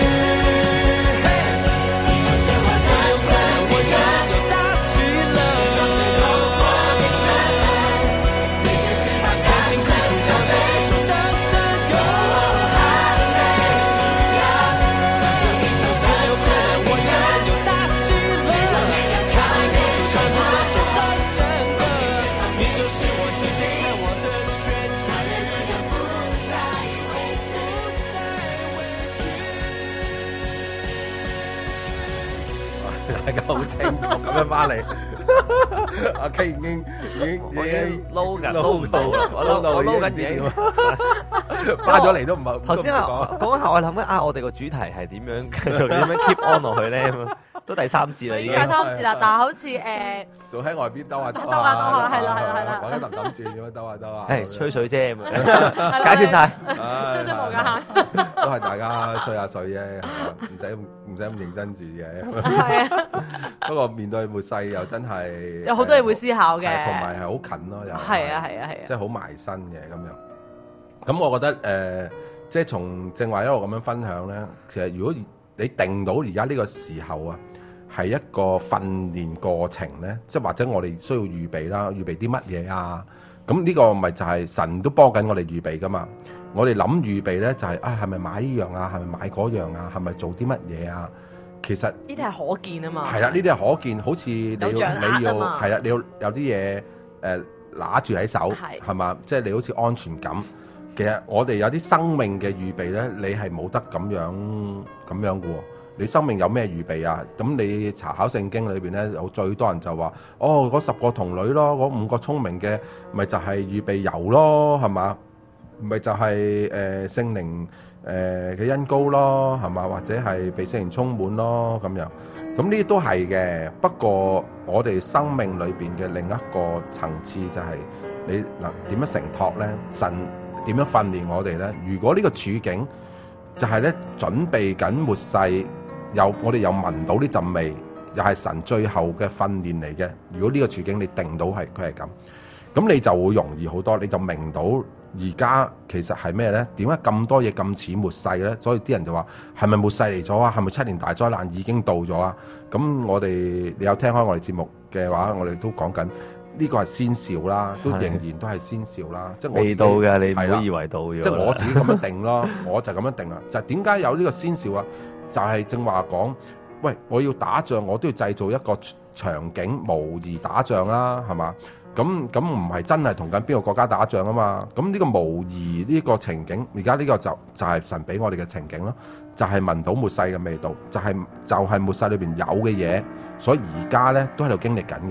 [SPEAKER 4] 大家好清楚咁樣翻嚟，阿 K 已經
[SPEAKER 2] 撈緊，我撈緊嘢，
[SPEAKER 4] 翻咗嚟都唔係。
[SPEAKER 2] 頭先講下，我諗緊我哋個主題係點樣繼續點樣 keep on 落去咧？都第三節啦，已經
[SPEAKER 3] 第三節啦，但係好似
[SPEAKER 4] 仲喺外邊兜下兜
[SPEAKER 3] 下，係啦，
[SPEAKER 4] 揾一揼揼住咁樣兜下兜下，
[SPEAKER 2] 係吹水啫，解決晒，
[SPEAKER 3] 吹水無間限，
[SPEAKER 4] 都係大家吹下水啫，唔使咁認真住嘅。
[SPEAKER 3] 係啊，
[SPEAKER 4] 不過面對末世又真係
[SPEAKER 3] 有好多嘢會思考嘅，
[SPEAKER 4] 同埋係好近咯，又
[SPEAKER 3] 係啊，
[SPEAKER 4] 即係好埋身嘅咁樣。咁我覺得即係從正話一路咁樣分享咧，其實如果你定到而家呢個時候啊，係一個訓練過程咧，即係或者我哋需要預備啦，預備啲乜嘢啊？咁呢個咪就係神都幫緊我哋預備噶嘛。我哋諗預備咧就係係咪買呢樣啊？係咪買嗰樣啊？係咪做啲乜嘢啊？其實
[SPEAKER 3] 呢啲係可見啊嘛。係
[SPEAKER 4] 啦，呢啲係可見，好似你要係啦，你要有啲嘢拿住喺手，係嘛？即係你好似安全感。其實我哋有啲生命嘅預備咧，你係冇得咁樣嘅喎。你生命有咩預備啊？咁你查考聖經裏邊咧，有最多人就話：嗰10個童女咯，嗰5個聰明嘅，咪就係預備油咯，係嘛？咪就係聖靈嘅恩膏咯，係嘛？或者係被聖靈充滿咯，咁樣。咁呢啲都係嘅。不過我哋生命裏邊嘅另一個層次就係你點樣承托咧？神點樣訓練我哋咧？如果呢個處境就係咧準備緊末世，我哋又聞到呢陣味，又係神最後嘅訓練嚟嘅。如果呢個處境你定到佢係咁，咁你就會容易好多，你就明到而家其實係咩咧？點解咁多嘢咁似末世咧？所以啲人就話係咪末世嚟咗啊？係咪7年大災難已經到咗啊？咁你有聽開我哋節目嘅話，我哋都講緊。呢個係先兆啦，都仍然都係先兆啦。即係我未到嘅，你唔好以為到咗。即係我自己咁樣定咯，我就咁樣定啦。就係點解有呢個先兆啊？就係正話講，喂，我要打仗，我都要製造一個場景，模擬打仗啦，係嘛？咁唔係真係同緊邊個國家打仗啊嘛？咁呢個模擬呢個情景，而家呢個就係神俾我哋嘅情景咯，就係聞到末世嘅味道，就係末世裏邊有嘅嘢，所以而家咧都喺度經歷緊嘅。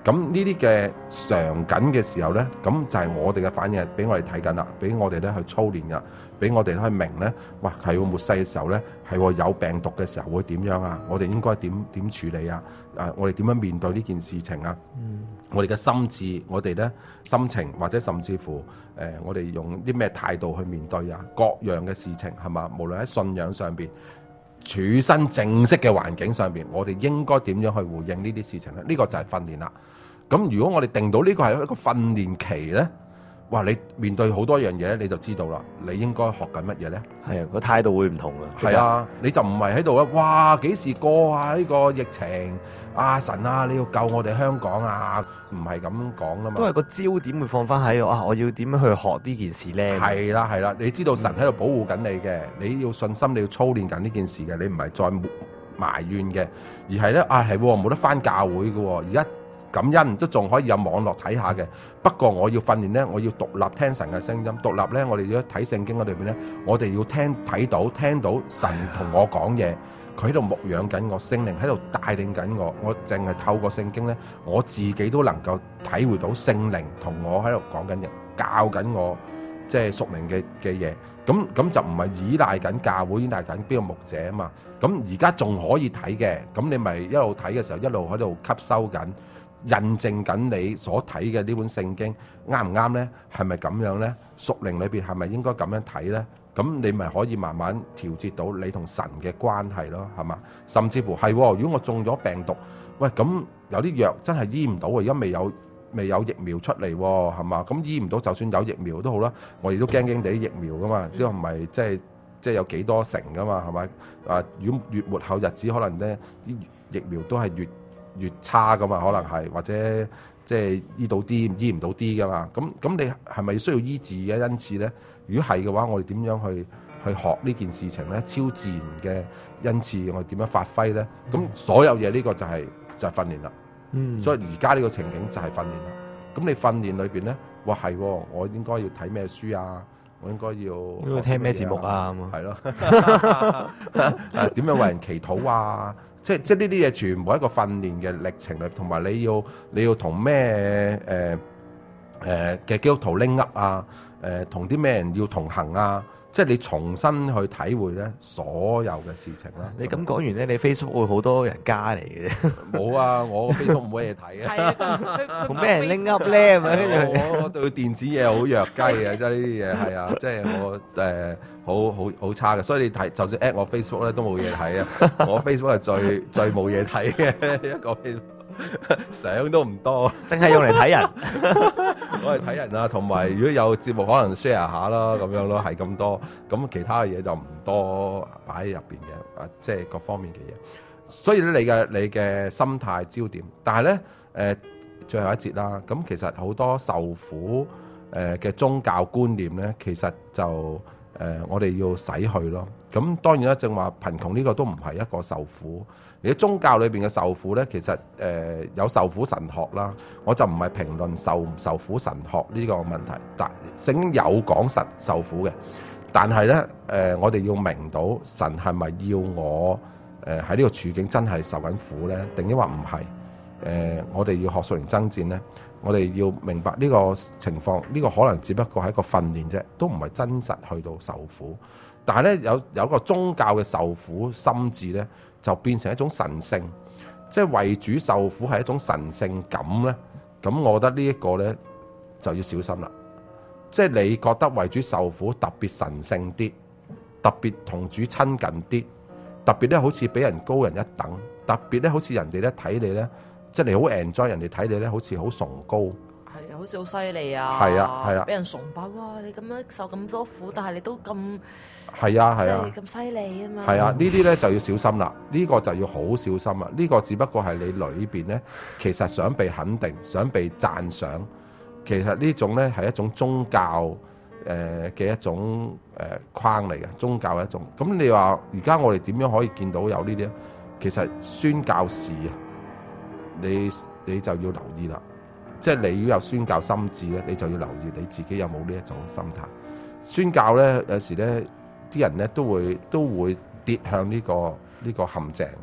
[SPEAKER 4] 咁呢啲嘅常緊嘅時候咧，咁就係我哋嘅反應，俾我哋睇緊啦，俾我哋咧去操練噶，俾我哋去明咧，哇係喎末世嘅時候咧，係喎有病毒嘅時候會點樣啊？我哋應該點處理啊？我哋點樣面對呢件事情啊？我哋嘅心智，我哋咧心情，或者甚至乎我哋用啲咩態度去面對啊？各樣嘅事情係嘛？無論喺信仰上邊，處身正式嘅環境上邊，我哋應該點樣去回應呢啲事情咧？呢個就係訓練啦。咁如果我哋定到呢個係一個訓練期咧，哇！你面對好多樣嘢，你就知道啦，你應該學緊乜嘢咧？
[SPEAKER 2] 係啊，個態度會唔同嘅。
[SPEAKER 4] 係啊，你就唔係喺度咧，哇！幾時過啊？呢個疫情啊，神啊，你要救我哋香港啊！唔係咁講啦嘛。
[SPEAKER 2] 都係個焦點會放翻喺度啊！我要點樣去學呢件事咧？
[SPEAKER 4] 係啦係啦，你知道神喺度保護緊你嘅，你要信心，你要操練緊呢件事嘅，你唔係再埋怨嘅，而係咧係冇得翻教會嘅喎，而家。感恩都仲可以有網絡睇下嘅，不過我要訓練咧，我要獨立聽神嘅聲音，獨立咧，我哋要睇聖經嗰裏邊咧，我哋要聽到神同我講嘢，佢喺度牧養緊我，聖靈喺度帶領緊我，我淨係透過聖經咧，我自己都能夠體會到聖靈同我喺度講緊嘢，教緊我即係屬靈嘅嘢，咁就唔係依賴緊教會，依賴緊邊個牧者啊嘛，咁而家仲可以睇嘅，咁你咪一路睇嘅時候，一路喺度吸收緊。印證緊你所睇嘅呢本聖經啱唔啱呢？係咪咁樣呢？屬靈裏邊係咪應該咁樣睇呢？咁你咪可以慢慢調節到你同神嘅關係咯，係嘛？甚至乎係，如果我中咗病毒，喂，咁有啲藥真係醫唔到，而家未有疫苗出嚟，係嘛？咁醫唔到，就算有疫苗都好啦，我哋都驚地疫苗噶嘛，呢個唔係即係有幾多成噶嘛，係咪？如果越末後日子，可能呢啲疫苗都係越差噶嘛，可能係或者即係醫到啲醫唔到啲噶嘛，咁你係咪需要醫治嘅恩賜咧？如果係嘅話，我哋點樣去學呢件事情咧？超自然嘅恩賜，我哋點樣發揮咧？咁所有嘢呢個就係訓練啦。所以而家呢個情景就係訓練啦。咁你訓練裏邊咧，哇係，我應該要睇咩書啊？我應該要
[SPEAKER 2] 聽咩節目啊？
[SPEAKER 4] 係咯，點樣為人祈禱啊？即係呢啲嘢全部係一個訓練嘅歷程嚟，同埋你要同咩嘅基督徒拎up啊？同啲咩人要同行啊？即係你重新去體會咧所有嘅事情啦。
[SPEAKER 2] 你咁講完咧，你 Facebook 會好多人加嚟嘅啫。
[SPEAKER 4] 冇啊，我 Facebook 冇嘢睇啊。
[SPEAKER 2] 同咩人拎 up 咧？
[SPEAKER 4] 我對電子嘢好弱雞啊！即係呢啲嘢係啊，即係我好差嘅。所以你睇，就算 at 我 Facebook 咧都冇嘢睇啊。我 Facebook 係最冇嘢睇嘅一個 Facebook。相都唔多，
[SPEAKER 2] 淨係用嚟睇人。
[SPEAKER 4] 我係睇人啊，同埋如果有節目可能 share 下啦，咁樣咯，係咁多。咁其他嘅嘢就唔多擺喺入邊嘅，即係各方面嘅嘢。所以咧，你嘅心態焦點，但係咧，最後一節啦。咁其實好多受苦嘅宗教觀念咧，其實就我哋要洗去咯。咁當然啦，正話貧窮呢個都唔係一個受苦。而喺宗教裏邊嘅受苦咧，其實有受苦神學啦，我就唔係評論受唔受苦神學呢個問題。但聖經有講受苦嘅，但係咧我哋要明到神係咪要我喺呢個處境真係受緊苦咧？定抑或唔係？我哋要學屬靈爭戰咧，我哋要明白呢個情況，呢個可能只不過係一個訓練啫，都唔係真實去到受苦。但係咧有個宗教嘅受苦心志咧，就變成一種神聖，即係為主受苦係一種神聖感咧。咁我覺得呢一個咧就要小心啦。即係你覺得為主受苦特別神聖啲，特別同主親近啲，特別咧好似比人高人一等，特別咧好似人哋咧睇你咧，即係你好 enjoy 人哋睇你咧，好似好崇高。
[SPEAKER 3] 係啊，好似好犀利啊！
[SPEAKER 4] 係啊係啊，
[SPEAKER 3] 俾人崇拜哇！你咁樣受咁多苦，但係你都咁
[SPEAKER 4] 係啊係啊，
[SPEAKER 3] 咁犀利啊嘛！
[SPEAKER 4] 係啊，呢啲咧就要小心啦。呢個就要好小心啦。呢個只不過係你裏邊咧，其實想被肯定，想被讚賞。其實呢種咧係一種宗教嘅一種框嚟嘅，宗教嘅一種。咁你話而家我哋點樣可以見到有呢啲咧？其實宣教士啊，你就要留意啦。即係你要有宣教心志咧，你就要留意你自己有冇呢一種心態。宣教咧有時咧啲人咧都會跌向呢個陷阱。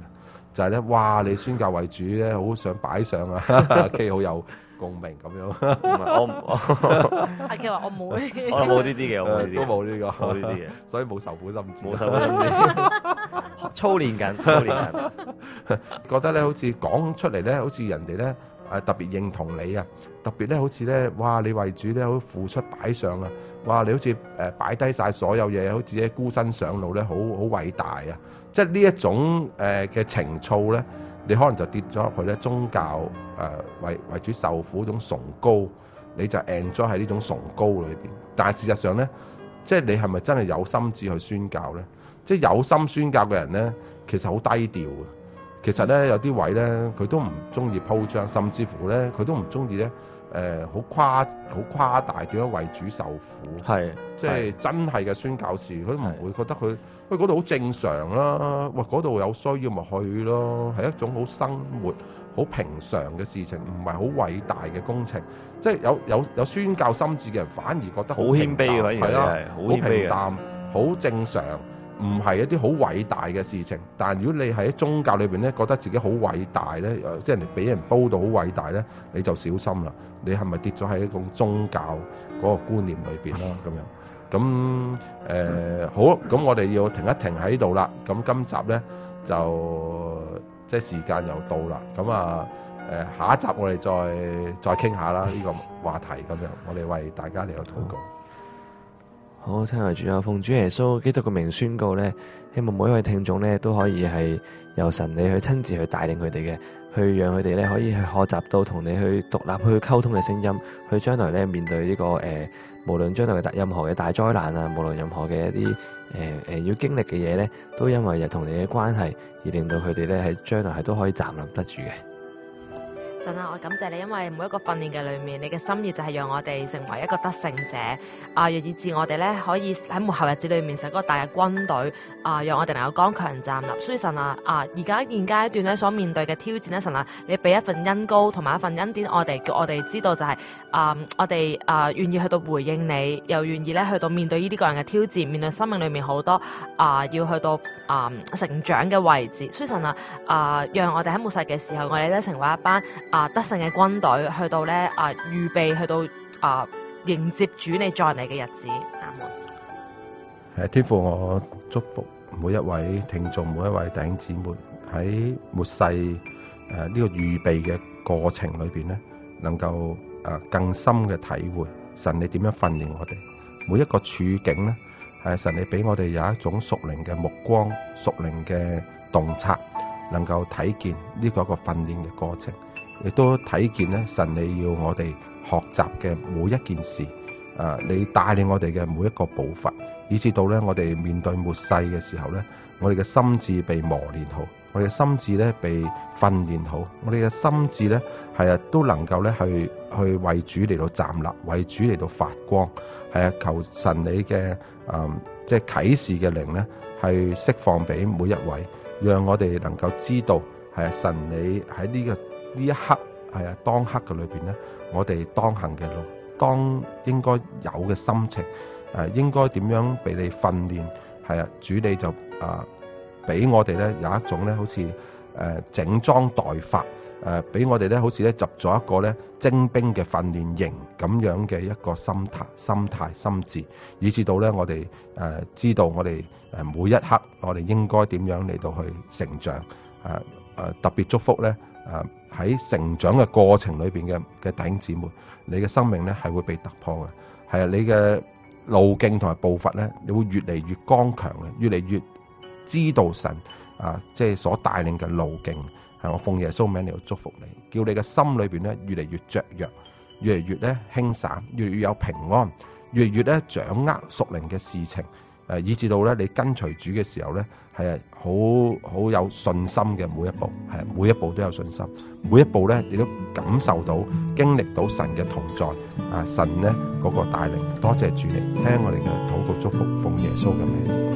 [SPEAKER 4] 就係咧，哇！你宣教為主咧，好想擺上啊，K 好有共鳴咁樣。
[SPEAKER 3] 阿 K 話我冇呢啲，
[SPEAKER 2] 我冇呢啲嘅，我冇呢啲，
[SPEAKER 4] 都冇呢個，
[SPEAKER 2] 冇呢啲嘅，
[SPEAKER 4] 所以冇受苦心志，
[SPEAKER 2] 冇受苦心志，操練緊。
[SPEAKER 4] 覺得咧，好似講出嚟咧，好似人哋咧特別認同你啊，特別咧好似咧，哇！你為主咧好付出擺上啊，哇！你好似擺低晒所有嘢，好似咧孤身上路咧，好偉大啊！即係呢一種嘅情操咧，你可能就跌咗入去咧宗教為主受苦嗰種崇高，你就 enjoy 喺呢種崇高裏邊。但係事實上咧，即係你係咪真係有心志去宣教咧？即係有心宣教嘅人咧，其實好低調嘅。其實咧有啲位咧，佢都唔中意鋪張，甚至乎咧佢都唔中意咧好誇大點樣為主受苦。係，即係真係嘅宣教士，佢都唔會覺得佢嗰度好正常啦。喂，嗰度有需要咪去咯，係一種好生活、好平常嘅事情，唔係好偉大嘅工程。即係有宣教心志嘅人，反而覺得好謙卑嘅，係啊，好平淡、好正常。唔係一啲好偉大嘅事情，但係如果你喺宗教裏邊咧，覺得自己好偉大咧，即係人哋俾人煲到好偉大咧，你就小心啦。你係咪跌咗喺一種宗教嗰個觀念裏邊啦？咁樣咁好，咁我哋要停一停喺度啦。咁今集咧就即係時間又到啦。咁啊下一集我哋再傾下啦呢個話題咁樣，我哋為大家嚟到禱告。
[SPEAKER 2] 好，親愛主啊，奉主耶穌基督嘅名宣告咧，希望每一位聽眾咧都可以係由神你去親自去帶領佢哋嘅，去讓佢哋咧可以去學習到同你去獨立去溝通嘅聲音，去將來咧面對呢個無論將來嘅任何嘅大災難啊，無論任何嘅一啲要經歷嘅嘢咧，都因為同你嘅關係而令到佢哋咧喺將來係都可以站立得住嘅。
[SPEAKER 3] 神啊，我感謝你，因為每一個訓練嘅裏面，你嘅心意就係讓我哋成為一個得勝者啊，以致我哋咧可以喺末後日子裏面成個大嘅軍隊啊，讓我哋能夠剛強站立。所以神啊，而家現階段咧所面對嘅挑戰咧，神啊，你俾一份恩膏同埋一份恩典，我哋叫我哋知道就係我哋願意去到回應你，又願意咧去到面對呢啲個人嘅挑戰，面對生命裏面好多要去到成長嘅位置。所以神啊，讓我哋喺末世嘅時候，我哋咧成為一班得勝嘅軍隊，去到咧預備去到迎接主你再嚟嘅日子。阿門。
[SPEAKER 4] 天父，我祝福每一位聽眾，每一位弟兄姊妹喺末世呢個預備嘅過程裏邊咧，能夠更深嘅體會神你點樣訓練我哋每一個處境咧，係神你俾我哋有一種屬靈嘅目光、屬靈嘅洞察，能夠睇見呢個一個訓練嘅過程。亦都睇見咧，神你要我哋學習嘅每一件事，你帶領我哋嘅每一個步伐，以至到咧我哋面對末世嘅時候咧，我哋嘅心智被磨練好，我哋嘅心智咧被訓練好，我哋嘅心智咧都能夠咧去為主嚟到站立，為主嚟到發光，求神你嘅即係啟示嘅靈咧，係釋放俾每一位，讓我哋能夠知道神你喺呢一刻當刻嘅裏邊咧，我哋當行嘅路，當應該有嘅心情，應該點樣俾你訓練？主你就俾我哋咧有一種咧好似整裝待發，俾我哋咧好似咧入咗一個咧精兵嘅訓練營咁樣嘅一個心態、心智，以至到咧我哋知道我哋每一刻我哋應該點樣嚟到去成長，特別祝福咧。喺成長嘅過程裏邊嘅弟兄姊妹，你嘅生命咧係會被突破嘅，你嘅路徑同埋步伐咧，你會越嚟越剛強嘅，越嚟越知道神即係所帶領嘅路徑。係我奉耶穌名嚟到祝福你，叫你嘅心裏邊咧越嚟越雀躍，越嚟越咧輕散，越嚟越有平安，越嚟越咧掌握屬靈嘅事情。以至到咧，你跟隨主嘅時候咧，係好有信心嘅每一步，每一步都有信心，每一步咧你都感受到、經歷到神嘅同在，神咧嗰個帶領。多謝主你聽我哋嘅禱告祝福，奉耶穌嘅名。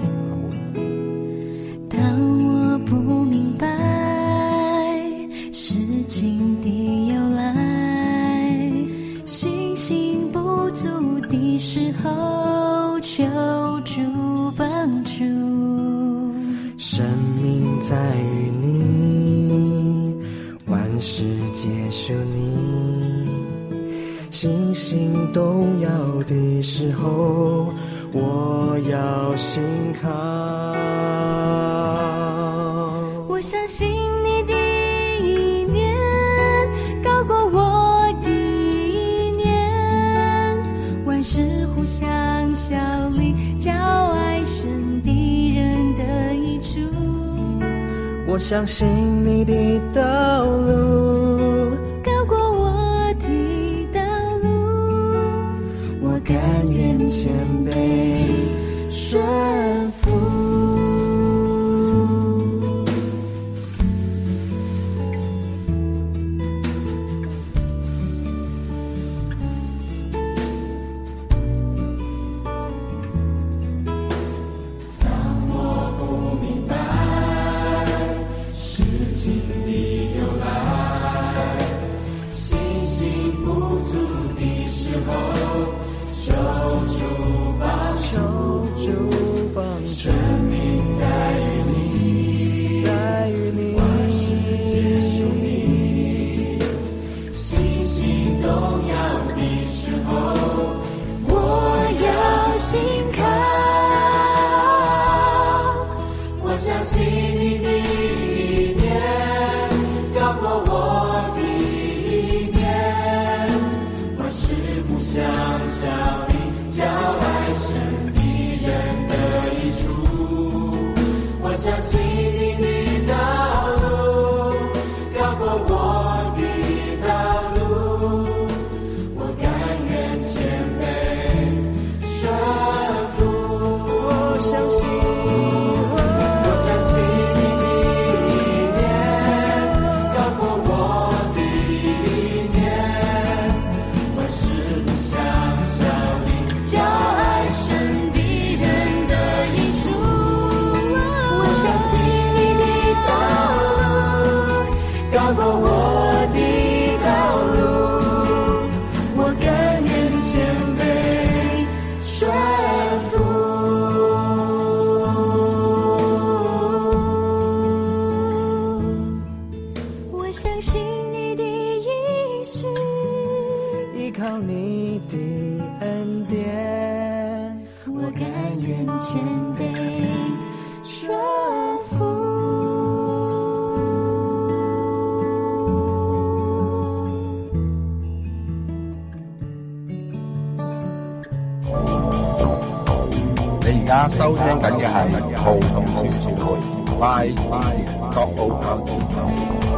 [SPEAKER 5] 當我不明白事情的由來，信心不足的時候，求助幫助，生命在於你。
[SPEAKER 6] 世界属你。星星动摇的时候，我要信靠。
[SPEAKER 7] 我相信你的意念高过我的意念，万事互相效力，叫爱神敌人的益处。
[SPEAKER 6] 我相信你的道路
[SPEAKER 7] 高过我的道路，
[SPEAKER 6] 我甘愿谦卑顺服。
[SPEAKER 4] 而家收聽緊嘅係葡萄傳媒 by 國奧教